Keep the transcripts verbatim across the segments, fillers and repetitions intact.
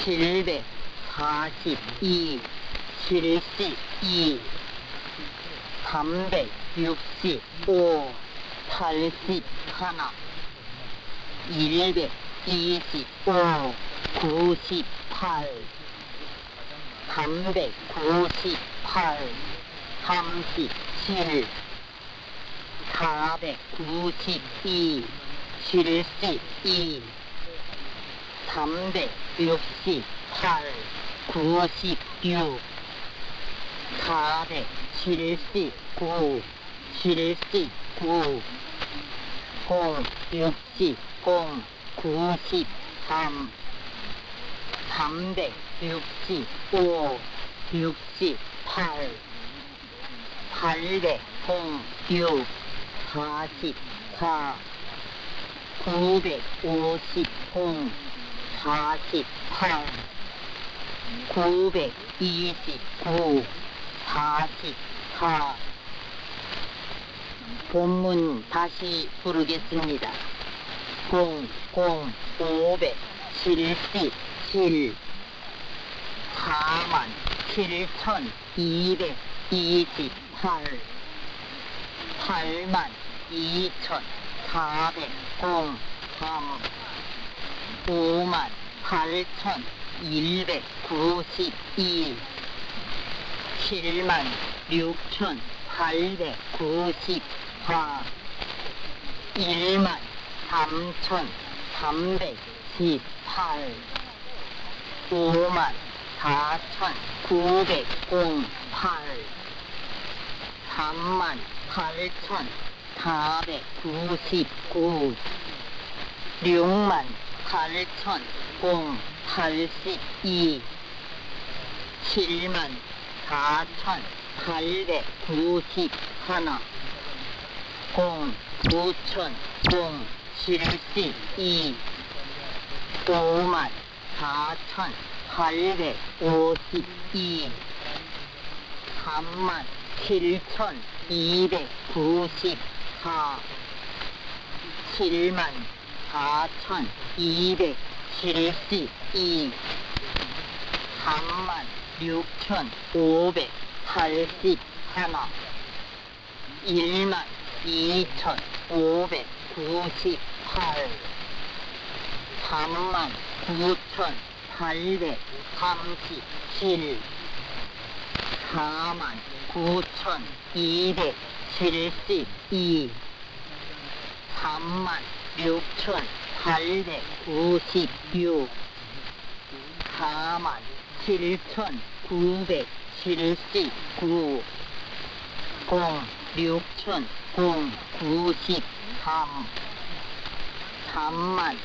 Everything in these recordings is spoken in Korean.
칠백사십이, 칠십이, 삼백육십오, 팔십일, 일백이십오, 구십팔, 삼백구십팔, 삼십칠, 사백구십이, 칠십이, 삼백육십팔, 구십육, 사백칠십구, 칠십구, 공, 육십, 공, 구십삼, 삼백육십오, 육십팔, 팔백, 공, 육, 사십사, 구백오십, 공, 사십팔, 구백이십구, 사십사. 본문 다시 부르겠습니다. 공, 공, 오백칠십칠, 사만 칠천이백이십팔, 팔만 이천사백삼, 오만 팔천일백구십이, 칠만 육천팔백구십사, 일만 삼천삼백십팔, 오만 사천구백팔, 삼만 팔천사백구십구, 육만 팔천팔십이, 칠만 사천팔백구십일, 공, 구천, 공, 칠십이, 오만 사천팔백오십이, 삼만 칠천이백구십사, 칠만 사천이백칠십이, 삼만 육천오백팔십일, 일만 이천오백구십팔, 삼만 구천팔백삼십칠, 사만 구천이백칠십이, 삼만 육천팔백구십육, 사만 칠천구백칠십구, 공, 육천, 공, 구십삼, 삼만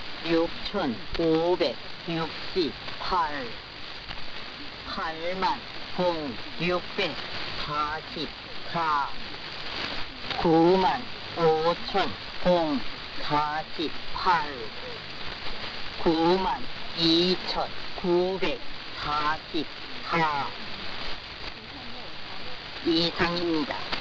육천오백육십팔, 팔만, 공, 육백사십사, 구만, 오천, 공, 사십팔, 구만, 이천구백사십사. 이상입니다.